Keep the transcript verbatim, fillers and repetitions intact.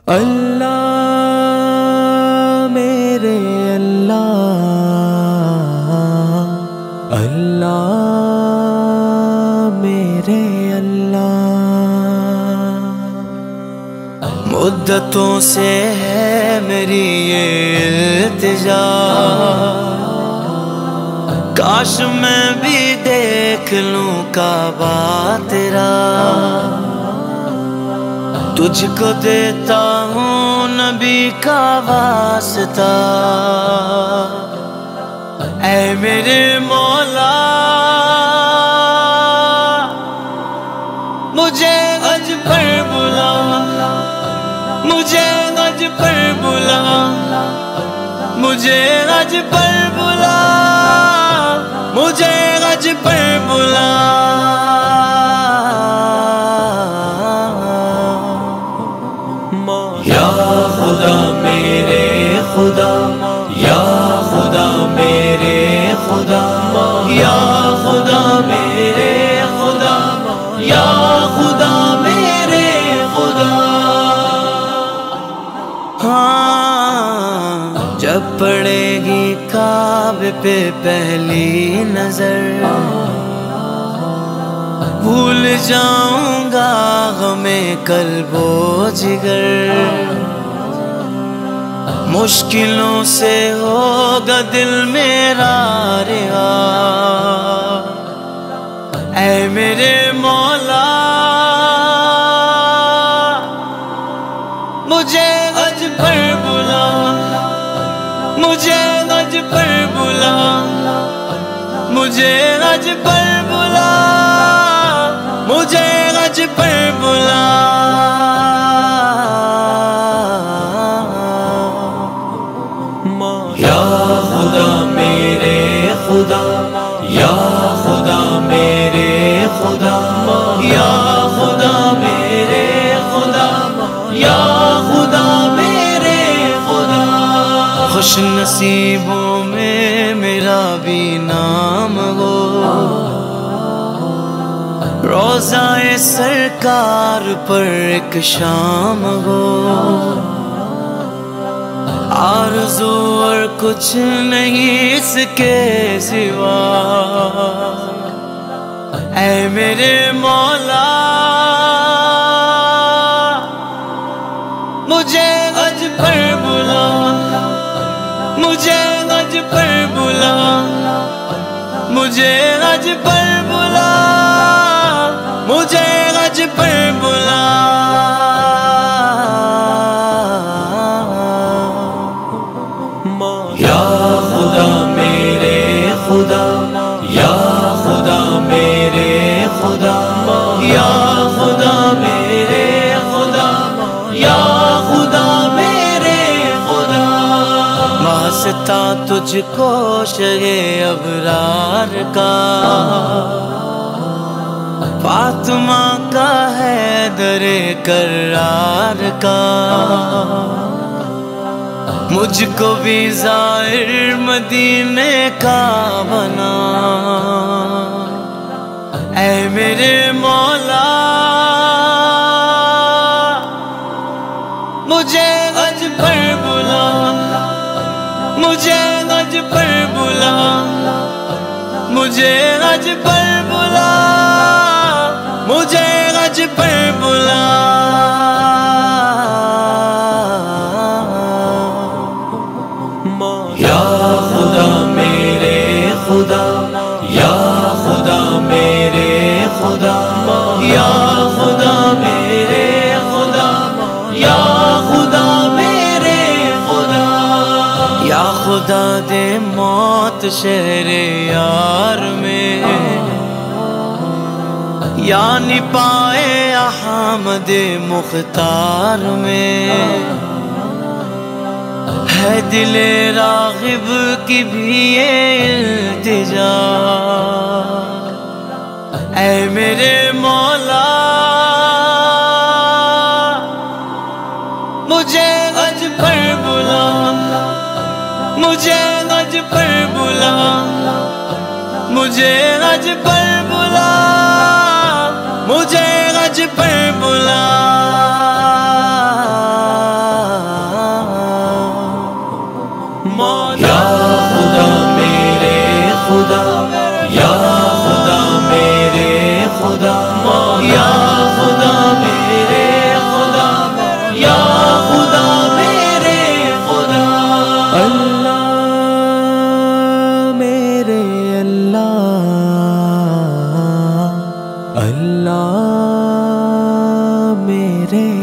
اللہ میرے اللہ، اللہ میرے اللہ، مدتوں سے ہے میری یہ التجا، کاش میں بھی دیکھ لوں کعبہ تیرا، تجھ کو دیتا ہوں نبی کا واسطہ، اے میرے مولا مجھے حج پر بلا، مجھے حج پر بلا، مجھے حج پر بلا، مجھے حج پر بلا، یا خدا میرے خدا، یا خدا میرے خدا، یا خدا میرے خدا، یا خدا میرے خدا، ہاں جب پڑے گی کعبے پہ پہلی نظر، بھول جاؤں گا غم قلب و جگر، مشکلوں سے ہوگا دل میرا رہا، اے میرے مولا مجھے حج پر بلا، مجھے حج پر بلا، مجھے حج پر بلا، مجھے حج پر بلا، یا خدا میرے خدا، یا خدا میرے خدا، یا خدا میرے خدا، یا خدا میرے خدا، خوش نصیبوں میں میرا بھی نام ہو، روضہ سرکار پر ایک شام ہو، آرزو اور کچھ نہیں اس کے سوا، اے میرے مولا مجھے حج پر بلا، مجھے حج پر بلا، مجھے حج پر بلا، مجھے حج پر بلا، یا خدا میرے خدا، یا خدا میرے خدا، یا خدا میرے خدا، یا خدا میرے خدا، واسطہ تجھ کو شگے ابرار کا، فاطمہ کا ہے در کرار کا، مجھ کو بھی زائر مدینے کا بنا، اے میرے مولا مجھے حج پر بلا، مجھے حج پر بلا، مجھے حج پر بلا، مجھے حج پر بلا، یا خدا میرے خدا، یا خدا میرے خدا، یا خدا میرے خدا، یا خدا میرے خدا، یا خدا دے موت شہر یار میں، یعنی پائے احمد مختار میں، ہے دل راغب کی بھی یہ التجا، اے میرے مولا مجھے حج پر بلا، مجھے حج پر بلا، مجھے حج پر بلا، مجھے حج پر بلا، मेरे